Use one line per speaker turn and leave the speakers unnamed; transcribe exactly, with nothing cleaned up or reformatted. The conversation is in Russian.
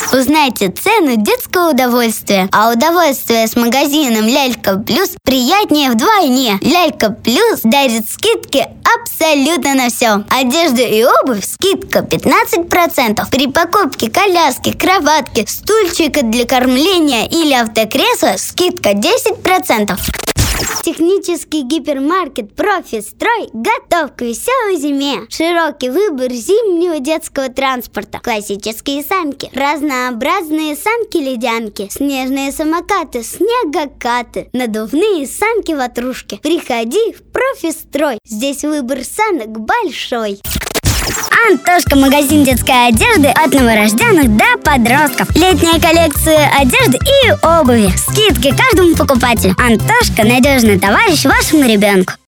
Узнайте цену детского удовольствия. А удовольствие с магазином Лялька Плюс приятнее вдвойне. Лялька Плюс дарит скидки абсолютно на все. Одежда и обувь скидка пятнадцать процентов. При покупке коляски, кроватки, стульчика для кормления или автокресла скидка десять процентов. Технический гипермаркет «Профи-строй» готов к веселой зиме. Широкий выбор зимнего детского транспорта. Классические санки, разнообразные санки-ледянки, снежные самокаты, снегокаты, надувные санки-ватрушки. Приходи в «Профи-строй». Здесь выбор санок большой. Антошка, магазин детской одежды от новорожденных до подростков. Летняя коллекция одежды и обуви. Скидки каждому покупателю. Антошка – надежный товарищ вашему ребенку.